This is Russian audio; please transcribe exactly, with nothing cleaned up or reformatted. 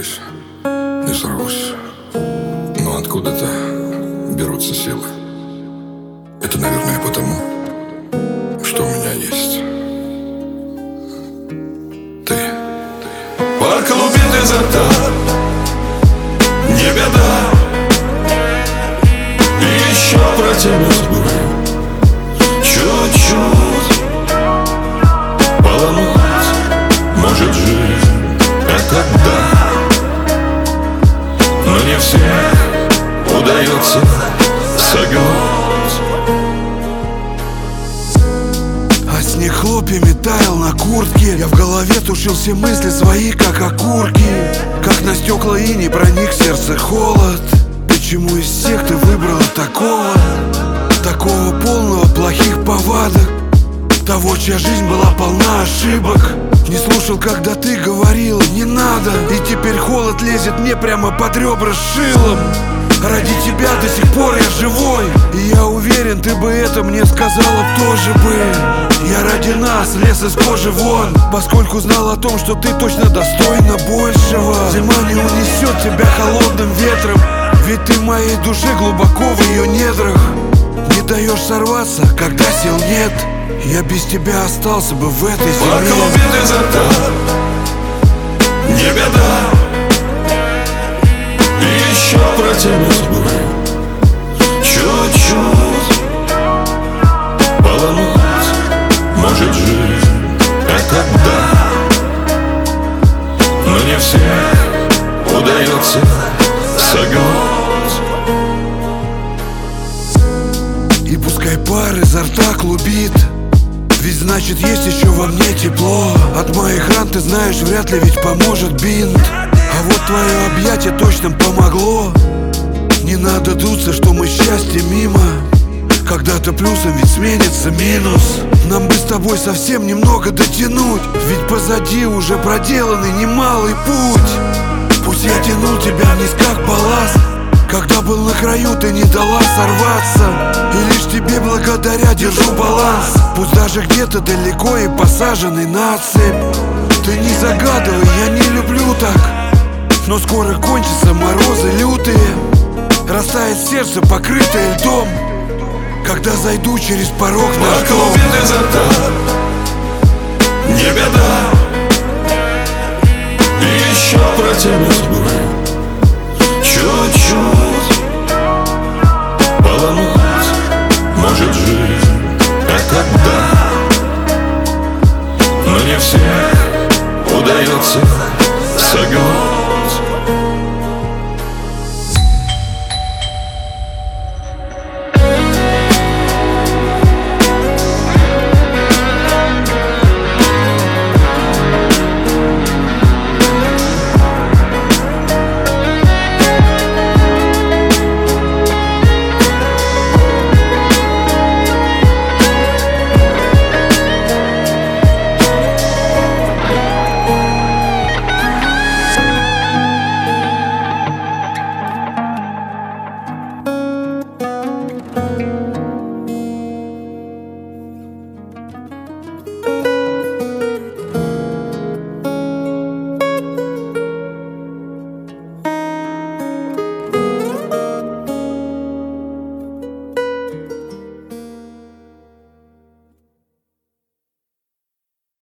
боюсь, не сорвусь. Но откуда-то берутся силы. Это, наверное, потому, что у меня есть ты. Парк лупит изо рта, не беда. Еще про тебя забываю. Чуть-чуть поломать может жизнь, это да. Но не всем удается согнуть. А снег хлопьями таял на куртке. Я в голове тушил все мысли свои, как окурки. Как на стекла иней проник в сердце холод. Почему из всех ты выбрала такого? Такого полного плохих повадок, того, чья жизнь была полна ошибок. Не слушал, когда ты говорила не надо, и теперь холод лезет мне прямо под ребра шилом. Ради тебя до сих пор я живой, и я уверен, ты бы это мне сказала тоже бы. Я ради нас лез из кожи вон, поскольку знал о том, что ты точно достойна большего. Зима не унесет тебя холодным ветром, ведь ты в моей душе глубоко в ее недрах. Не даешь сорваться, когда сил нет. Я без тебя остался бы в этой земле. Парк лупит изо рта, не беда. Еще про тебя забываю. Чуть-чуть поломать может жизнь, это да. Но не всем удается согнуть. И пускай пар изо рта клубит, ведь значит есть еще во мне тепло. От моих ран, ты знаешь, вряд ли ведь поможет бинт. А вот твое объятие точно помогло. Не надо дуться, что мы счастье мимо. Когда-то плюсом ведь сменится минус. Нам бы с тобой совсем немного дотянуть, ведь позади уже проделанный немалый путь. Пусть я тянул тебя вниз как балласт, когда был на краю, ты не дала сорваться. И лишь тебе благодаря держу баланс. Пусть даже где-то далеко и посаженный на цепь. Ты не загадывай, я не люблю так. Но скоро кончатся морозы лютые, растает сердце, покрытое льдом, когда зайду через порог в наш Парк дом. лупит изо рта, не беда. Еще про тебя забываю.